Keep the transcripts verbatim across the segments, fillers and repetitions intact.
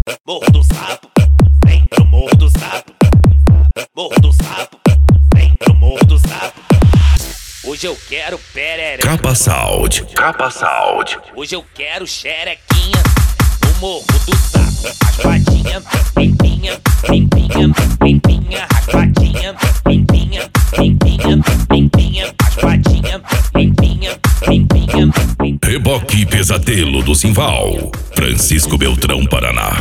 Morro do Sapo, vem pro Morro do Sapo. Morro do Sapo, vem pro Morro do Sapo. Hoje eu quero perereca. Capa Sound, Capa Sound. Hoje eu quero xerequinha no Morro do Sapo. Raspadinha, limpinha, limpinha, limpinha. Raspadinha, limpinha, limpinha, limpinha. Raspadinha, limpinha, limpinha, limpinha. Reboque Pesadelo do Simval, Francisco Beltrão, Paraná.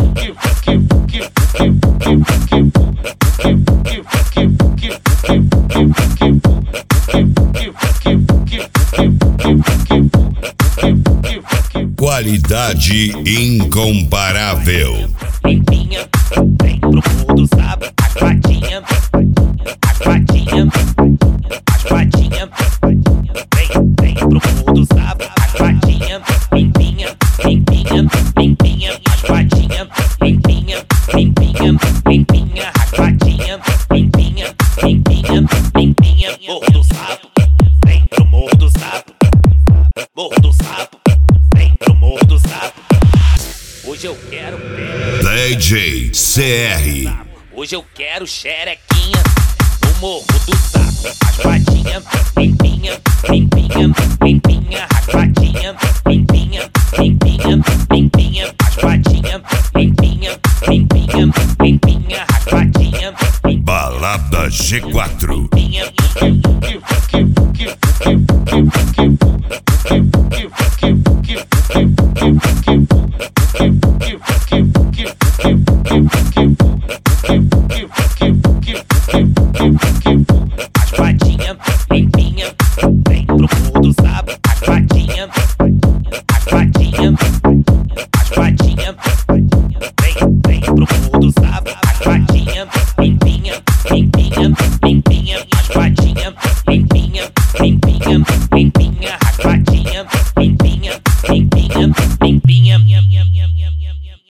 Qualidade incomparável. Limpinha, vem pro Morro do Sapo. Raspadinha, raspadinha, raspadinha. Vem, vem pro Morro do Sapo. Raspadinha, limpinha, limpinha, limpinha. Raspadinha, limpinha, limpinha, limpinha. Raspadinha, limpinha, limpinha, limpinha. Morro do Sapo, vem pro Morro do Sapo. Morro do Sapo, vem pro Morro do Sapo. Hoje eu quero D J C R. Hoje eu quero xerequinha no Morro do Sapo. Raspadinha, limpinha, limpinha, limpinha. Raspadinha, limpinha, limpinha, limpinha. Raspadinha, limpinha, limpinha, limpinha. Raspadinha, Balada G quatro. limpinha. Keep